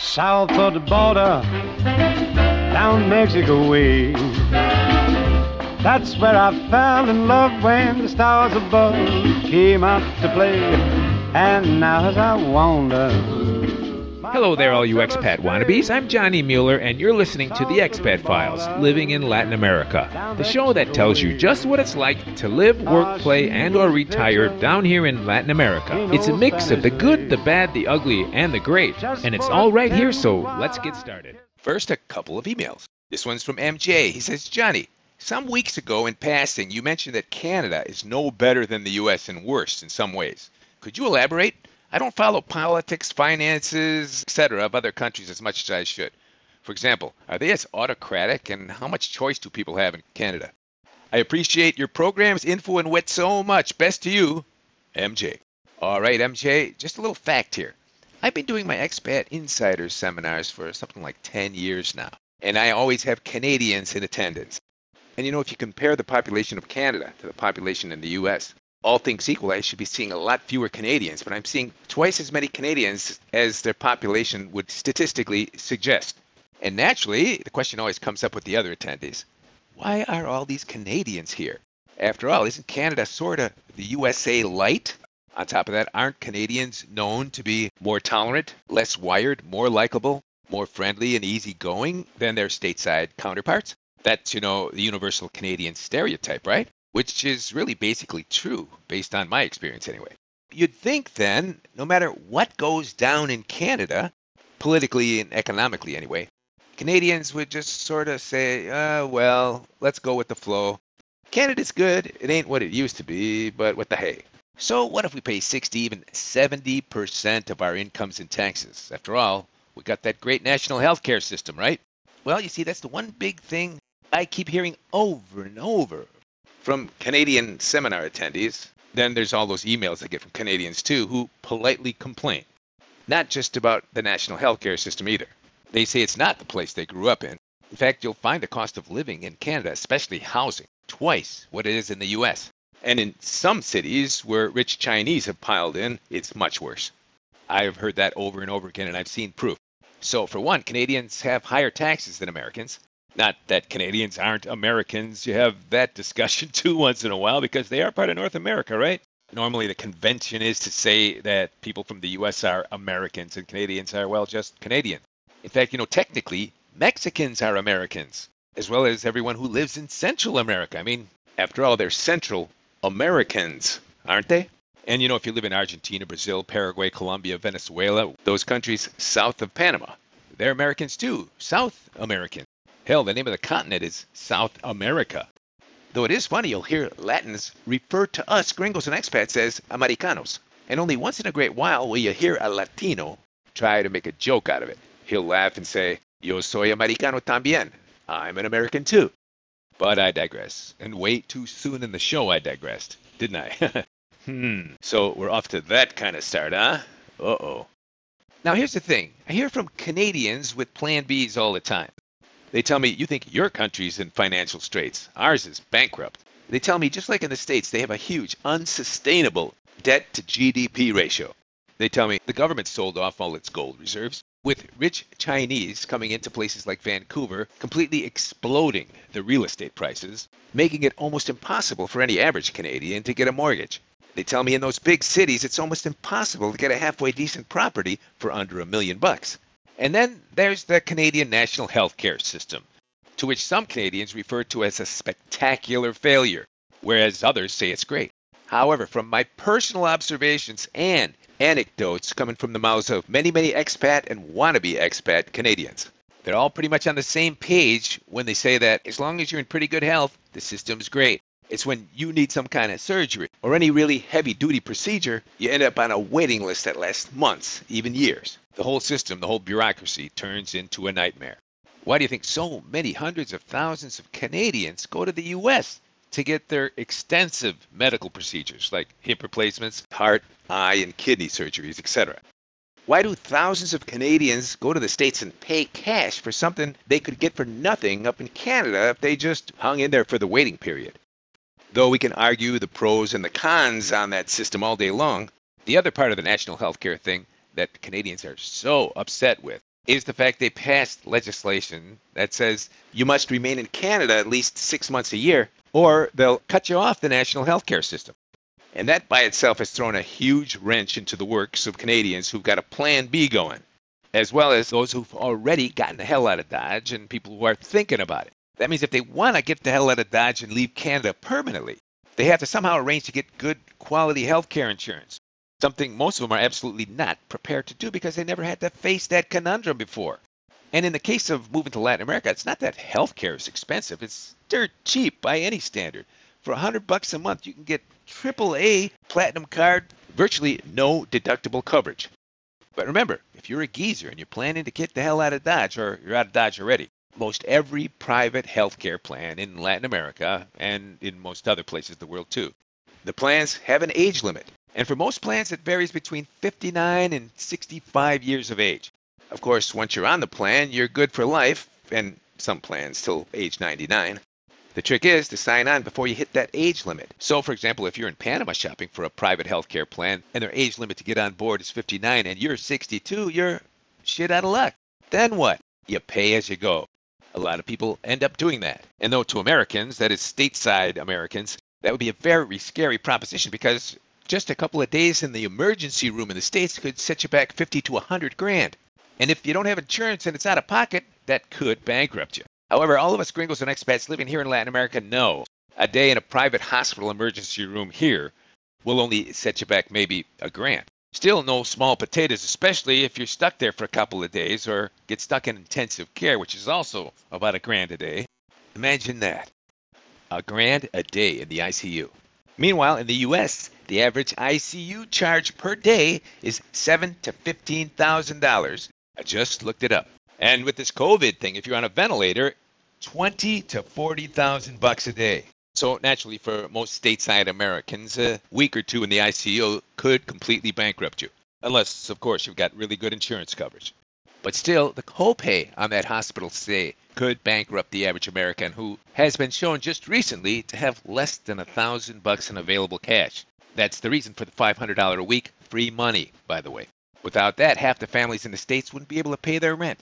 south of the border, down Mexico way. That's where I fell in love when the stars above came out to play. And now as I wander... Hello there, all you expat wannabes. I'm Johnny Mueller, and you're listening to The Expat Files, Living in Latin America, the show that tells you just what it's like to live, work, play, and or retire down here in Latin America. It's a mix of the good, the bad, the ugly, and the great, and it's all right here, so let's get started. First, a couple of emails. This one's from MJ. He says, Johnny, some weeks ago in passing, you mentioned that Canada is no better than the U.S. and worse in some ways. Could you elaborate? I don't follow politics, finances, etc. of other countries as much as I should. For example, are they as autocratic, and how much choice do people have in Canada? I appreciate your program's info and wit so much. Best to you, MJ. All right, MJ, just a little fact here. I've been doing my Expat Insiders seminars for something like 10 years now, and I always have Canadians in attendance. And you know, if you compare the population of Canada to the population in the U.S., all things equal, I should be seeing a lot fewer Canadians, but I'm seeing twice as many Canadians as their population would statistically suggest. And naturally, the question always comes up with the other attendees. Why are all these Canadians here? After all, isn't Canada sort of the USA light? On top of that, aren't Canadians known to be more tolerant, less wired, more likable, more friendly and easygoing than their stateside counterparts? That's, you know, the universal Canadian stereotype, right? Which is really basically true, based on my experience anyway. You'd think then, no matter what goes down in Canada, politically and economically anyway, Canadians would just sort of say, well, let's go with the flow. Canada's good, it ain't what it used to be, but what the hey. So what if we pay 60, even 70% of our incomes in taxes? After all, we got that great national health care system, right? Well, you see, that's the one big thing I keep hearing over and over from Canadian seminar attendees. Then there's all those emails I get from Canadians too who politely complain. Not just about the national healthcare system either. They say it's not the place they grew up in. In fact, you'll find the cost of living in Canada, especially housing, twice what it is in the U.S. And in some cities where rich Chinese have piled in, it's much worse. I've heard that over and over again, and I've seen proof. So for one, Canadians have higher taxes than Americans. Not that Canadians aren't Americans. You have that discussion too once in a while because they are part of North America, right? Normally the convention is to say that people from the U.S. are Americans and Canadians are, well, just Canadian. In fact, you know, technically, Mexicans are Americans, as well as everyone who lives in Central America. I mean, after all, they're Central Americans, aren't they? And, you know, if you live in Argentina, Brazil, Paraguay, Colombia, Venezuela, those countries south of Panama, they're Americans too, South American. Hell, the name of the continent is South America. Though it is funny, you'll hear Latins refer to us gringos and expats as Americanos. And only once in a great while will you hear a Latino try to make a joke out of it. He'll laugh and say, Yo soy Americano también. I'm an American too. But I digress. And way too soon in the show I digressed, didn't I? So we're off to that kind of start, huh? Uh-oh. Now here's the thing. I hear from Canadians with Plan Bs all the time. They tell me, you think your country's in financial straits. Ours is bankrupt. They tell me, just like in the States, they have a huge, unsustainable debt-to-GDP ratio. They tell me the government sold off all its gold reserves, with rich Chinese coming into places like Vancouver, completely exploding the real estate prices, making it almost impossible for any average Canadian to get a mortgage. They tell me in those big cities, it's almost impossible to get a halfway decent property for under $1 million. And then there's the Canadian National Health Care System, to which some Canadians refer to as a spectacular failure, whereas others say it's great. However, from my personal observations and anecdotes coming from the mouths of many, many expat and wannabe expat Canadians, they're all pretty much on the same page when they say that as long as you're in pretty good health, the system's great. It's when you need some kind of surgery or any really heavy-duty procedure, you end up on a waiting list that lasts months, even years. The whole system, the whole bureaucracy turns into a nightmare. Why do you think so many hundreds of thousands of Canadians go to the U.S. to get their extensive medical procedures like hip replacements, heart, eye, and kidney surgeries, etc.? Why do thousands of Canadians go to the States and pay cash for something they could get for nothing up in Canada if they just hung in there for the waiting period? Though we can argue the pros and the cons on that system all day long, the other part of the national healthcare thing that Canadians are so upset with is the fact they passed legislation that says you must remain in Canada at least 6 months a year, or they'll cut you off the national health care system. And that by itself has thrown a huge wrench into the works of Canadians who've got a plan B going, as well as those who've already gotten the hell out of Dodge and people who are thinking about it. That means if they want to get the hell out of Dodge and leave Canada permanently, they have to somehow arrange to get good quality health care insurance, something most of them are absolutely not prepared to do because they never had to face that conundrum before. And in the case of moving to Latin America, it's not that health care is expensive. It's dirt cheap by any standard. For $100 a month, you can get AAA Platinum Card, virtually no deductible coverage. But remember, if you're a geezer and you're planning to get the hell out of Dodge, or you're out of Dodge already, most every private healthcare plan in Latin America and in most other places in the world too, the plans have an age limit. And for most plans, it varies between 59 and 65 years of age. Of course, once you're on the plan, you're good for life, and some plans till age 99. The trick is to sign on before you hit that age limit. So, for example, if you're in Panama shopping for a private healthcare plan and their age limit to get on board is 59 and you're 62, you're shit out of luck. Then what? You pay as you go. A lot of people end up doing that. And though to Americans, that is stateside Americans, that would be a very scary proposition because just a couple of days in the emergency room in the States could set you back 50 to 100 grand. And if you don't have insurance and it's out of pocket, that could bankrupt you. However, all of us gringos and expats living here in Latin America know a day in a private hospital emergency room here will only set you back maybe a grand. Still no small potatoes, especially if you're stuck there for a couple of days or get stuck in intensive care, which is also about a grand a day. Imagine that. A grand a day in the ICU. Meanwhile, in the U.S., the average ICU charge per day is $7,000 to $15,000. I just looked it up. And with this COVID thing, if you're on a ventilator, $20,000 to $40,000 a day. So naturally, for most stateside Americans, a week or two in the ICU could completely bankrupt you. Unless, of course, you've got really good insurance coverage. But still, the copay on that hospital stay could bankrupt the average American who has been shown just recently to have less than $1,000 in available cash. That's the reason for the $500 a week free money, by the way. Without that, half the families in the States wouldn't be able to pay their rent.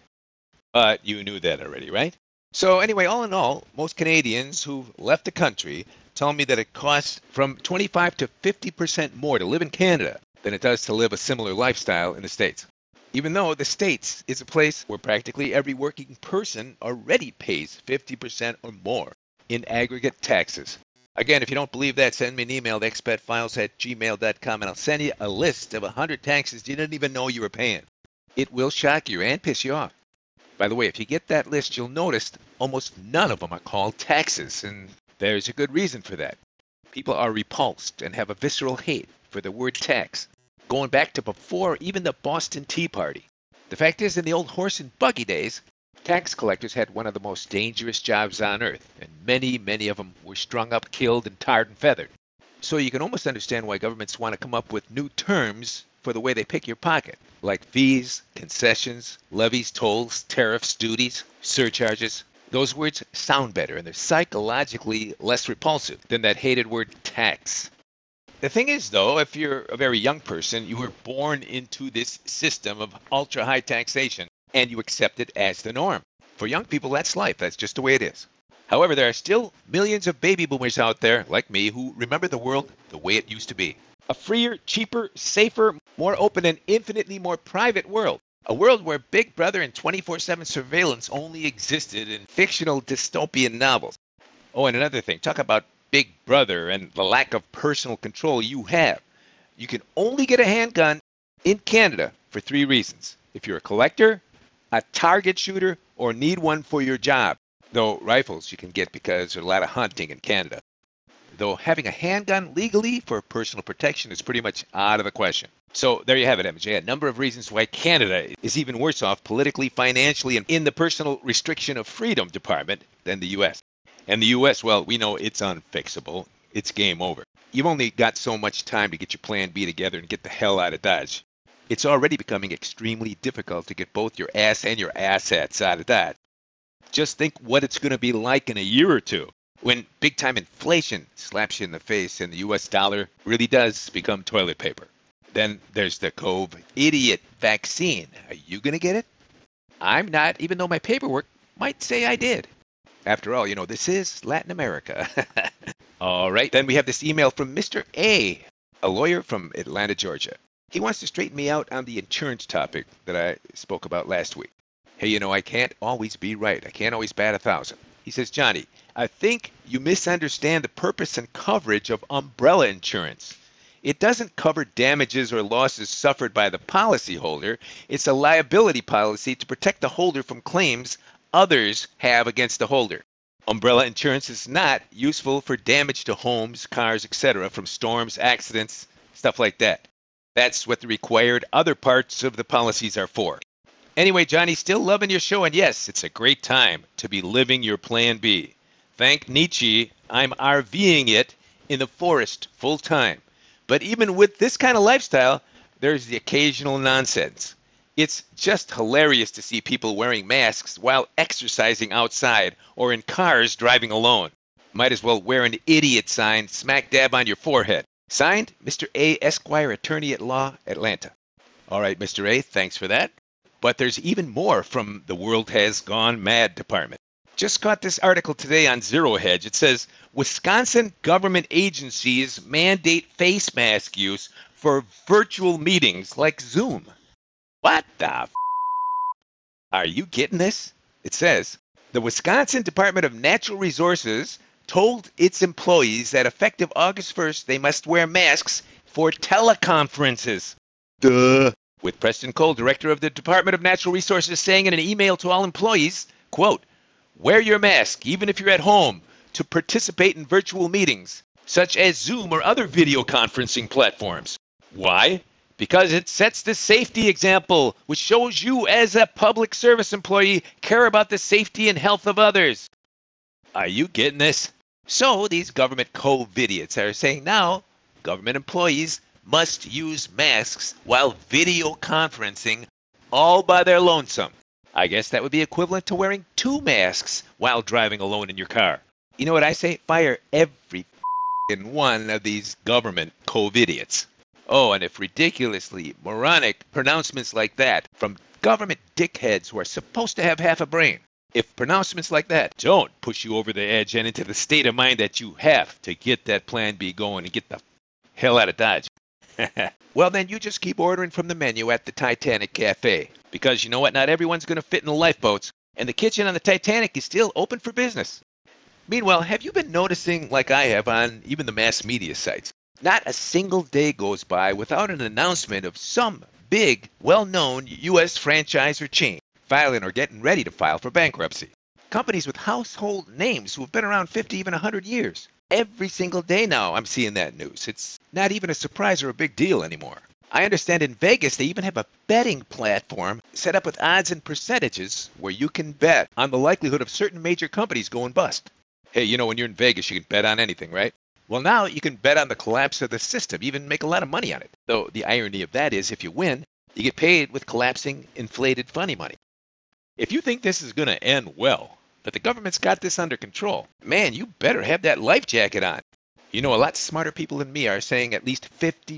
But you knew that already, right? So anyway, all in all, most Canadians who've left the country tell me that it costs from 25 to 50% more to live in Canada than it does to live a similar lifestyle in the States. Even though the States is a place where practically every working person already pays 50% or more in aggregate taxes. Again, if you don't believe that, send me an email to expatfiles@gmail.com and I'll send you a list of 100 taxes you didn't even know you were paying. It will shock you and piss you off. By the way, if you get that list, you'll notice almost none of them are called taxes, and there's a good reason for that. People are repulsed and have a visceral hate for the word tax, going back to before even the Boston Tea Party. The fact is, in the old horse and buggy days, tax collectors had one of the most dangerous jobs on earth, and many of them were strung up, killed, and tarred and feathered. So you can almost understand why governments want to come up with new terms for the way they pick your pocket, like fees, concessions, levies, tolls, tariffs, duties, surcharges. Those words sound better, and they're psychologically less repulsive than that hated word tax. The thing is, though, if you're a very young person, you were born into this system of ultra-high taxation, and you accept it as the norm. For young people, that's life. That's just the way it is. However, there are still millions of baby boomers out there, like me, who remember the world the way it used to be. A freer, cheaper, safer, more open, and infinitely more private world. A world where Big Brother and 24/7 surveillance only existed in fictional dystopian novels. Oh, and another thing, talk about Big Brother and the lack of personal control you have. You can only get a handgun in Canada for 3 reasons. If you're a collector, a target shooter, or need one for your job. Though rifles you can get because there's a lot of hunting in Canada. Though having a handgun legally for personal protection is pretty much out of the question. So there you have it, MJ. A number of reasons why Canada is even worse off politically, financially, and in the personal restriction of freedom department than the U.S. And the U.S., well, we know it's unfixable. It's game over. You've only got so much time to get your plan B together and get the hell out of Dodge. It's already becoming extremely difficult to get both your ass and your assets out of Dodge. Just think what it's going to be like in a year or two, when big-time inflation slaps you in the face and the U.S. dollar really does become toilet paper. Then there's the COVID idiot vaccine. Are you going to get it? I'm not, even though my paperwork might say I did. After all, this is Latin America. All right, then we have this email from Mr. A lawyer from Atlanta, Georgia. He wants to straighten me out on the insurance topic that I spoke about last week. Hey, I can't always be right. I can't always bat 1,000. He says, Johnny, I think you misunderstand the purpose and coverage of umbrella insurance. It doesn't cover damages or losses suffered by the policyholder. It's a liability policy to protect the holder from claims others have against the holder. Umbrella insurance is not useful for damage to homes, cars, etc. from storms, accidents, stuff like that. That's what the required other parts of the policies are for. Anyway, Johnny, still loving your show, and yes, it's a great time to be living your Plan B. Thank Nietzsche, I'm RVing it in the forest full time. But even with this kind of lifestyle, there's the occasional nonsense. It's just hilarious to see people wearing masks while exercising outside or in cars driving alone. Might as well wear an idiot sign smack dab on your forehead. Signed, Mr. A. Esquire, Attorney at Law, Atlanta. All right, Mr. A., thanks for that. But there's even more from the World Has Gone Mad department. Just caught this article today on Zero Hedge. It says, Wisconsin government agencies mandate face mask use for virtual meetings like Zoom. What the f***? Are you getting this? It says, the Wisconsin Department of Natural Resources told its employees that effective August 1st, they must wear masks for teleconferences. Duh. With Preston Cole, director of the Department of Natural Resources, saying in an email to all employees, quote, wear your mask even if you're at home to participate in virtual meetings, such as Zoom or other video conferencing platforms. Why? Because it sets the safety example, which shows you as a public service employee care about the safety and health of others. Are you getting this? So these government co-vidiots are saying now government employees must use masks while video conferencing all by their lonesome. I guess that would be equivalent to wearing 2 masks while driving alone in your car. You know what I say? Fire every one of these government co-vidiots. Oh, and if ridiculously moronic pronouncements like that from government dickheads who are supposed to have half a brain, if pronouncements like that don't push you over the edge and into the state of mind that you have to get that Plan B going and get the hell out of Dodge, well, then you just keep ordering from the menu at the Titanic Cafe. Because you know what? Not everyone's going to fit in the lifeboats, and the kitchen on the Titanic is still open for business. Meanwhile, have you been noticing, like I have on even the mass media sites, not a single day goes by without an announcement of some big, well-known U.S. franchise or chain filing or getting ready to file for bankruptcy. Companies with household names who have been around 50, even 100 years. Every single day now I'm seeing that news. It's not even a surprise or a big deal anymore. I understand in Vegas they even have a betting platform set up with odds and percentages where you can bet on the likelihood of certain major companies going bust. Hey, when you're in Vegas, you can bet on anything, right? Well, now you can bet on the collapse of the system, even make a lot of money on it. Though the irony of that is if you win, you get paid with collapsing inflated funny money. If you think this is going to end well, that the government's got this under control, man, you better have that life jacket on. A lot smarter people than me are saying at least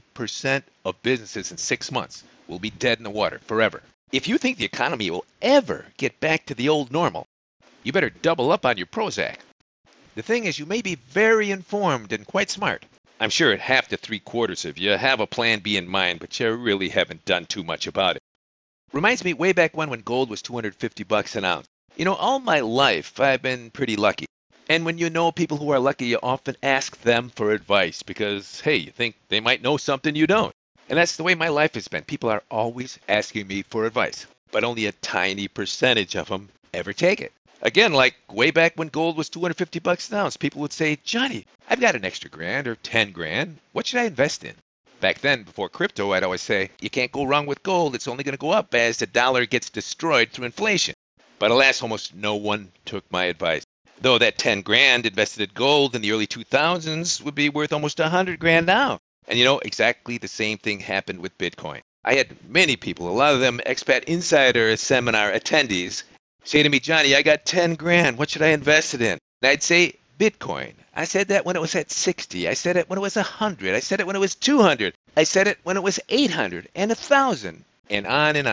50% of businesses in 6 months will be dead in the water forever. If you think the economy will ever get back to the old normal, you better double up on your Prozac. The thing is, you may be very informed and quite smart. I'm sure half to 3/4 of you have a Plan B in mind, but you really haven't done too much about it. Reminds me way back when gold was $250 an ounce. All my life I've been pretty lucky. And when you know people who are lucky, you often ask them for advice because, hey, you think they might know something you don't. And that's the way my life has been. People are always asking me for advice, but only a tiny percentage of them ever take it. Again, like way back when gold was $250 an ounce, people would say, Johnny, I've got an extra $1,000 or $10,000. What should I invest in? Back then, before crypto, I'd always say, you can't go wrong with gold. It's only going to go up as the dollar gets destroyed through inflation. But alas, almost no one took my advice. Though that $10,000 invested in gold in the early 2000s would be worth almost $100,000 now. And exactly the same thing happened with Bitcoin. I had many people, a lot of them Expat Insider seminar attendees, say to me, Johnny, I got $10,000. What should I invest it in? And I'd say Bitcoin. I said that when it was at 60. I said it when it was 100. I said it when it was 200. I said it when it was 800 and 1,000 and on and on.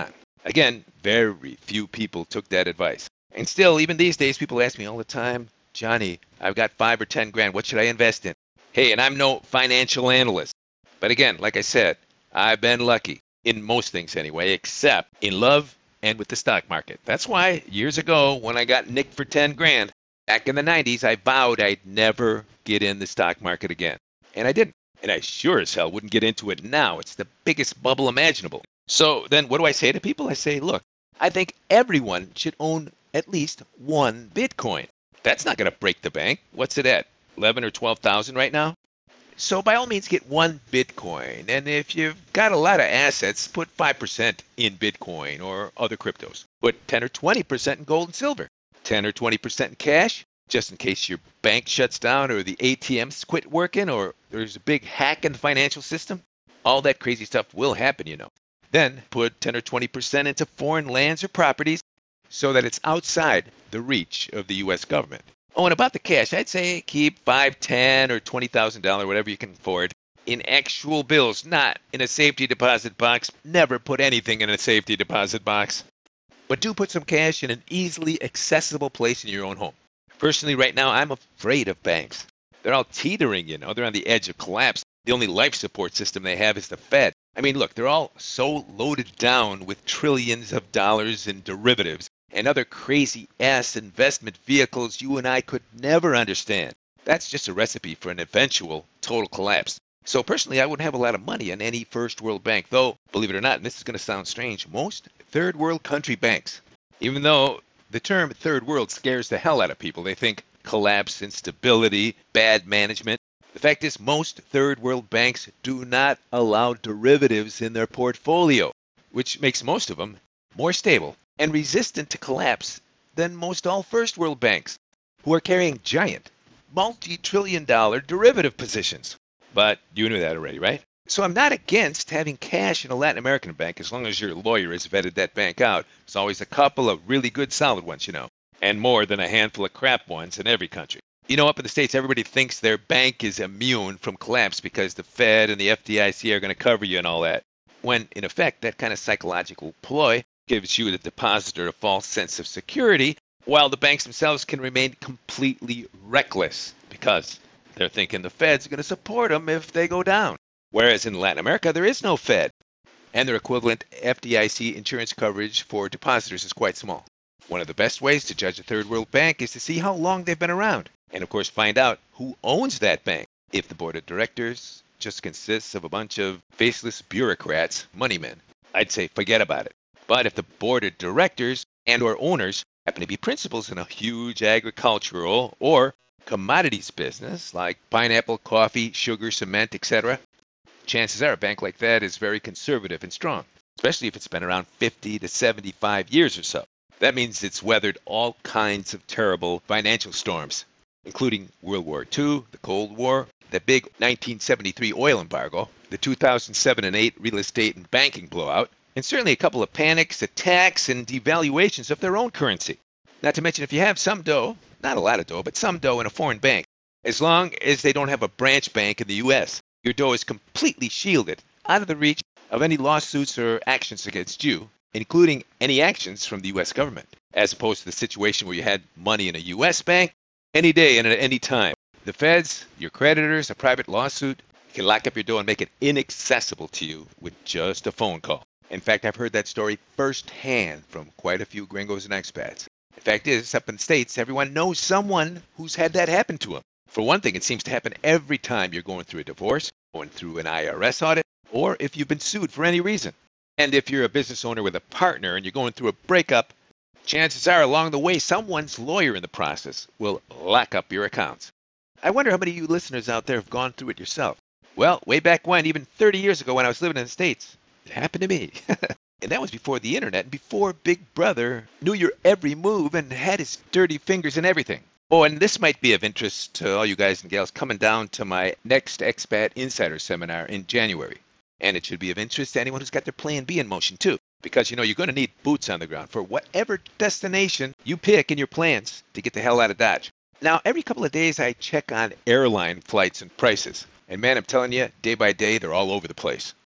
Again, very few people took that advice. And still, even these days, people ask me all the time, Johnny, I've got 5 or 10 grand. What should I invest in? Hey, and I'm no financial analyst. But again, like I said, I've been lucky in most things anyway, except in love and with the stock market. That's why years ago, when I got nicked for 10 grand, back in the 90s, I vowed I'd never get in the stock market again. And I didn't. And I sure as hell wouldn't get into it now. It's the biggest bubble imaginable. So then what do I say to people? I say, look, I think everyone should own at least one Bitcoin. That's not going to break the bank. What's it at? 11 or 12,000 right now? So by all means, get one Bitcoin. And if you've got a lot of assets, put 5% in Bitcoin or other cryptos. Put 10 or 20% in gold and silver. 10 or 20% in cash, just in case your bank shuts down or the ATMs quit working or there's a big hack in the financial system. All that crazy stuff will happen, you know. Then put 10 or 20% into foreign lands or properties so that it's outside the reach of the U.S. government. Oh, and about the cash, I'd say keep $5, $10, or $20,000, whatever you can afford, in actual bills, not in a safety deposit box. Never put anything in a safety deposit box. But do put some cash in an easily accessible place in your own home. Personally, right now, I'm afraid of banks. They're all teetering, you know. They're on the edge of collapse. The only life support system they have is the Fed. I mean, look, they're all so loaded down with trillions of dollars in derivatives and other crazy-ass investment vehicles you and I could never understand. That's just a recipe for an eventual total collapse. So personally, I wouldn't have a lot of money in any first world bank, though, believe it or not, and this is going to sound strange, most third world country banks, even though the term third world scares the hell out of people. They think collapse, instability, bad management. The fact is, most third world banks do not allow derivatives in their portfolio, which makes most of them more stable and resistant to collapse than most all first world banks, who are carrying giant, multi-trillion-dollar derivative positions. But you knew that already, right? So I'm not against having cash in a Latin American bank as long as your lawyer has vetted that bank out. There's always a couple of really good solid ones, you know, and more than a handful of crap ones in every country. You know, up in the States, everybody thinks their bank is immune from collapse because the Fed and the FDIC are going to cover you and all that, when in effect that kind of psychological ploy gives you, the depositor, a false sense of security, while the banks themselves can remain completely reckless because they're thinking the Fed's going to support them if they go down. Whereas in Latin America, there is no Fed, and their equivalent FDIC insurance coverage for depositors is quite small. One of the best ways to judge a third world bank is to see how long they've been around, and of course find out who owns that bank. If the board of directors just consists of a bunch of faceless bureaucrats, moneymen, I'd say forget about it. But if the board of directors and or owners happen to be principals in a huge agricultural or commodities business like pineapple, coffee, sugar, cement, etc., chances are a bank like that is very conservative and strong, especially if it's been around 50 to 75 years or so. That means it's weathered all kinds of terrible financial storms, including World War II, the Cold War, the big 1973 oil embargo, the 2007 and 8 real estate and banking blowout, and certainly a couple of panics, attacks, and devaluations of their own currency. Not to mention if you have some dough, not a lot of dough, but some dough in a foreign bank, as long as they don't have a branch bank in the U.S., your dough is completely shielded out of the reach of any lawsuits or actions against you, including any actions from the U.S. government, as opposed to the situation where you had money in a U.S. bank any day and at any time. The feds, your creditors, a private lawsuit can lock up your dough and make it inaccessible to you with just a phone call. In fact, I've heard that story firsthand from quite a few gringos and expats. The fact is, up in the States, everyone knows someone who's had that happen to them. For one thing, it seems to happen every time you're going through a divorce, going through an IRS audit, or if you've been sued for any reason. And if you're a business owner with a partner and you're going through a breakup, chances are along the way someone's lawyer in the process will lock up your accounts. I wonder how many of you listeners out there have gone through it yourself. Well, way back when, even 30 years ago when I was living in the States, it happened to me. And that was before the internet and before Big Brother knew your every move and had his dirty fingers in everything. Oh, and this might be of interest to all you guys and gals coming down to my next Expat Insider Seminar in January. And it should be of interest to anyone who's got their Plan B in motion too. Because, you're going to need boots on the ground for whatever destination you pick in your plans to get the hell out of Dodge. Now, every couple of days I check on airline flights and prices. And man, I'm telling you, day by day, they're all over the place.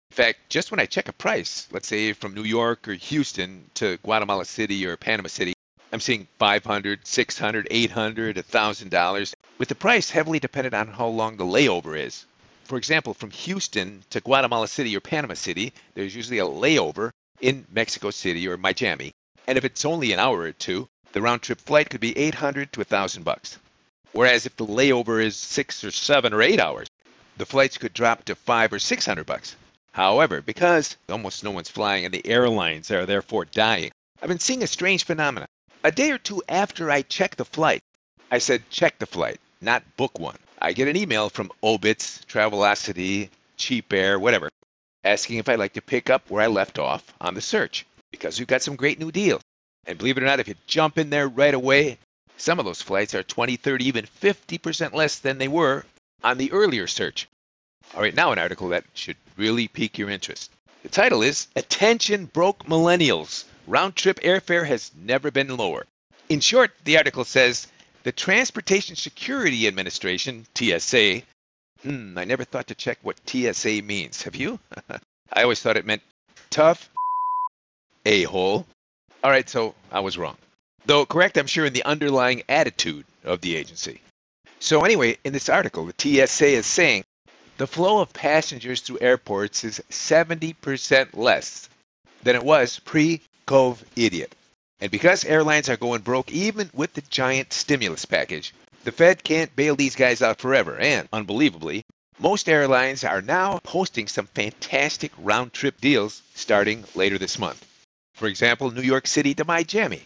In fact, just when I check a price, let's say from New York or Houston to Guatemala City or Panama City, I'm seeing $500, $600, $800, $1,000, with the price heavily dependent on how long the layover is. For example, from Houston to Guatemala City or Panama City, there's usually a layover in Mexico City or Miami. And if it's only an hour or two, the round-trip flight could be $800 to $1,000. Whereas if the layover is 6 or 7 or 8 hours, the flights could drop to $500 or $600. However, because almost no one's flying and the airlines are therefore dying, I've been seeing a strange phenomenon. A day or two after I check the flight, I said check the flight, not book one. I get an email from Obits, Travelocity, Cheap Air, whatever, asking if I'd like to pick up where I left off on the search, because we've got some great new deals. And believe it or not, if you jump in there right away, some of those flights are 20, 30, even 50% less than they were on the earlier search. All right, now an article that should really pique your interest. The title is, Attention Broke Millennials. Round-trip airfare has never been lower. In short, the article says, the Transportation Security Administration, TSA, I never thought to check what TSA means. Have you? I always thought it meant tough a-hole. All right, so I was wrong. Though correct, I'm sure, in the underlying attitude of the agency. So anyway, in this article, the TSA is saying the flow of passengers through airports is 70% less than it was pre-COVID. And because airlines are going broke even with the giant stimulus package, the Fed can't bail these guys out forever. And, unbelievably, most airlines are now posting some fantastic round-trip deals starting later this month. For example, New York City to Miami,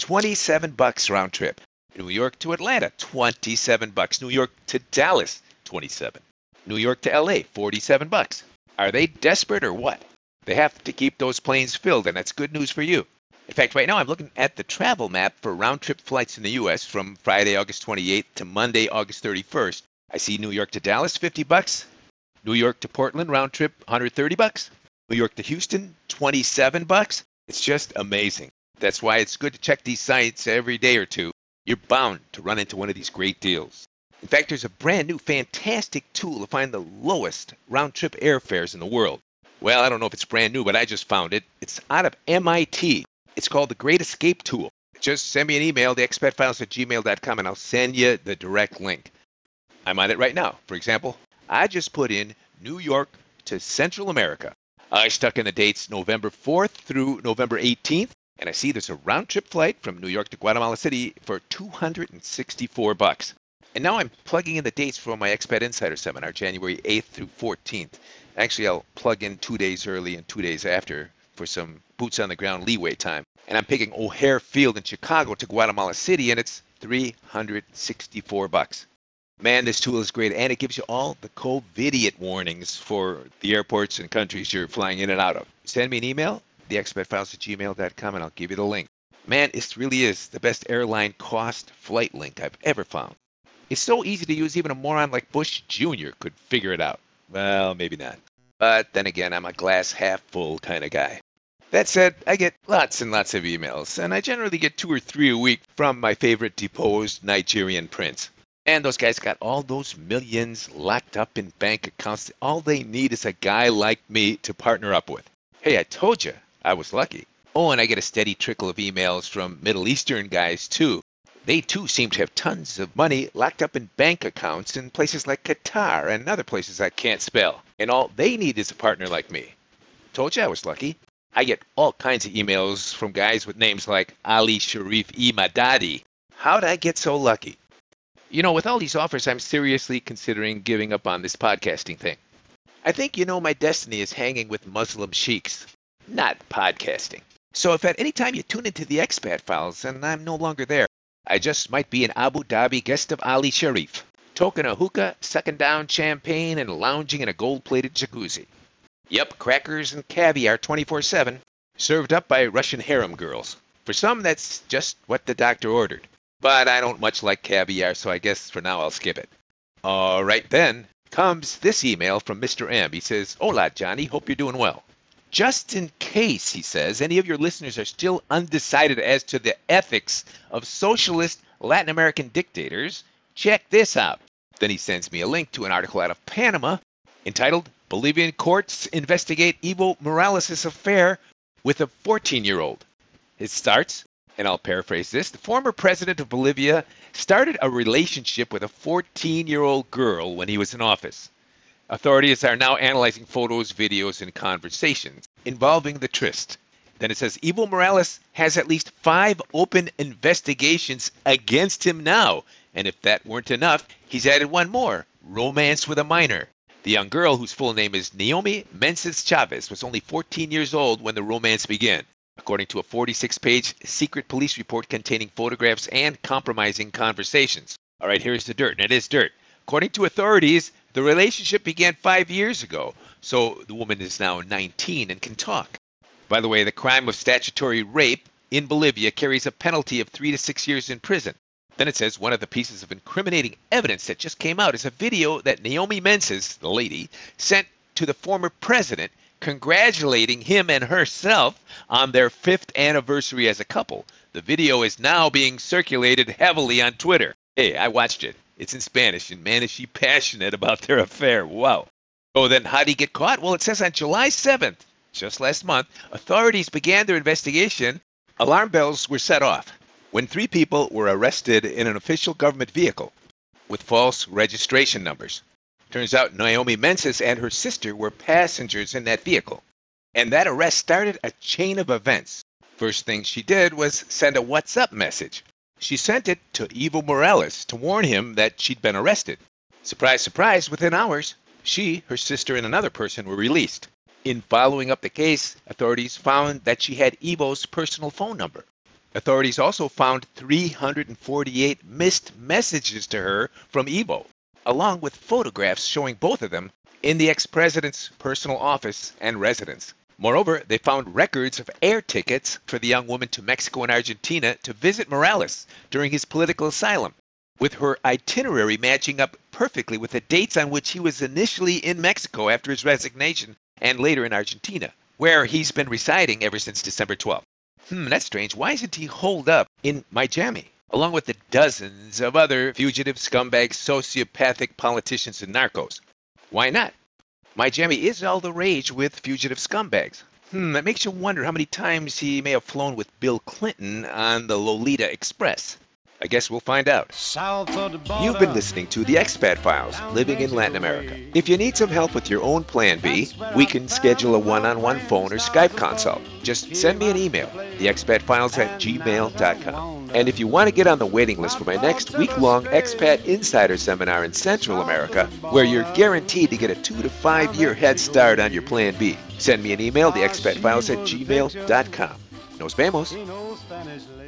$27 round trip. New York to Atlanta, $27. New York to Dallas, $27. New York to LA, $47. Are they desperate or what? They have to keep those planes filled, and that's good news for you. In fact, right now I'm looking at the travel map for round-trip flights in the U.S. from Friday, August 28th to Monday, August 31st. I see New York to Dallas, $50. New York to Portland, round trip, $130. New York to Houston, $27. It's just amazing. That's why it's good to check these sites every day or two. You're bound to run into one of these great deals. In fact, there's a brand new fantastic tool to find the lowest round-trip airfares in the world. Well, I don't know if it's brand new, but I just found it. It's out of MIT. It's called the Great Escape Tool. Just send me an email, theexpatfiles@gmail.com, and I'll send you the direct link. I'm on it right now. For example, I just put in New York to Central America. I stuck in the dates November 4th through November 18th, and I see there's a round-trip flight from New York to Guatemala City for $264. And now I'm plugging in the dates for my Expat Insider Seminar, January 8th through 14th. Actually, I'll plug in 2 days early and 2 days after for some boots-on-the-ground leeway time. And I'm picking O'Hare Field in Chicago to Guatemala City, and it's $364. Man, this tool is great, and it gives you all the COVID warnings for the airports and countries you're flying in and out of. Send me an email, theexpatfiles@gmail.com, and I'll give you the link. Man, it really is the best airline cost flight link I've ever found. It's so easy to use, even a moron like Bush Jr. could figure it out. Well, maybe not. But then again, I'm a glass half full kind of guy. That said, I get lots and lots of emails, and I generally get 2 or 3 a week from my favorite deposed Nigerian prince. And those guys got all those millions locked up in bank accounts. All they need is a guy like me to partner up with. Hey, I told you, I was lucky. Oh, and I get a steady trickle of emails from Middle Eastern guys, too. They, too, seem to have tons of money locked up in bank accounts in places like Qatar and other places I can't spell. And all they need is a partner like me. Told you I was lucky. I get all kinds of emails from guys with names like Ali Sharif Madadi. How'd I get so lucky? You know, with all these offers, I'm seriously considering giving up on this podcasting thing. I think, my destiny is hanging with Muslim sheiks, not podcasting. So if at any time you tune into the Expat Files and I'm no longer there, I just might be an Abu Dhabi guest of Ali Sharif, toking a hookah, sucking down champagne, and lounging in a gold-plated jacuzzi. Yep, crackers and caviar 24/7, served up by Russian harem girls. For some, that's just what the doctor ordered. But I don't much like caviar, so I guess for now I'll skip it. All right then, comes this email from Mr. M. He says, Hola, Johnny, hope you're doing well. Just in case, he says, any of your listeners are still undecided as to the ethics of socialist Latin American dictators, check this out. Then he sends me a link to an article out of Panama entitled, Bolivian courts investigate Evo Morales' affair with a 14-year-old. It starts, and I'll paraphrase this, the former president of Bolivia started a relationship with a 14-year-old girl when he was in office. Authorities are now analyzing photos, videos, and conversations involving the tryst. Then it says Evo Morales has at least 5 open investigations against him now. And if that weren't enough, he's added one more, romance with a minor. The young girl, whose full name is Naomi Menses Chavez, was only 14 years old when the romance began, according to a 46-page secret police report containing photographs and compromising conversations. All right, here's the dirt, and it is dirt. According to authorities, the relationship began 5 years ago, so the woman is now 19 and can talk. By the way, the crime of statutory rape in Bolivia carries a penalty of 3 to 6 years in prison. Then it says one of the pieces of incriminating evidence that just came out is a video that Naomi Menses, the lady, sent to the former president congratulating him and herself on their 5th anniversary as a couple. The video is now being circulated heavily on Twitter. Hey, I watched it. It's in Spanish, and man, is she passionate about their affair. Wow. Oh, then how'd he get caught? Well, it says on July 7th, just last month, authorities began their investigation. Alarm bells were set off when 3 people were arrested in an official government vehicle with false registration numbers. Turns out Naomi Menses and her sister were passengers in that vehicle. And that arrest started a chain of events. First thing she did was send a WhatsApp message. She sent it to Evo Morales to warn him that she'd been arrested. Surprise, surprise, within hours, she, her sister, and another person were released. In following up the case, authorities found that she had Evo's personal phone number. Authorities also found 348 missed messages to her from Evo, along with photographs showing both of them in the ex-president's personal office and residence. Moreover, they found records of air tickets for the young woman to Mexico and Argentina to visit Morales during his political asylum, with her itinerary matching up perfectly with the dates on which he was initially in Mexico after his resignation and later in Argentina, where he's been residing ever since December 12th. That's strange. Why isn't he holed up in Miami, along with the dozens of other fugitive scumbags, sociopathic politicians, and narcos? Why not? Miami is all the rage with fugitive scumbags. That makes you wonder how many times he may have flown with Bill Clinton on the Lolita Express. I guess we'll find out. You've been listening to The Expat Files, Living in Latin America. If you need some help with your own Plan B, we can schedule a one-on-one phone or Skype consult. Just send me an email, theexpatfiles@gmail.com. And if you want to get on the waiting list for my next week-long Expat Insider Seminar in Central America, where you're guaranteed to get a 2 to 5 year head start on your Plan B, send me an email, theexpatfiles@gmail.com. Nos vemos.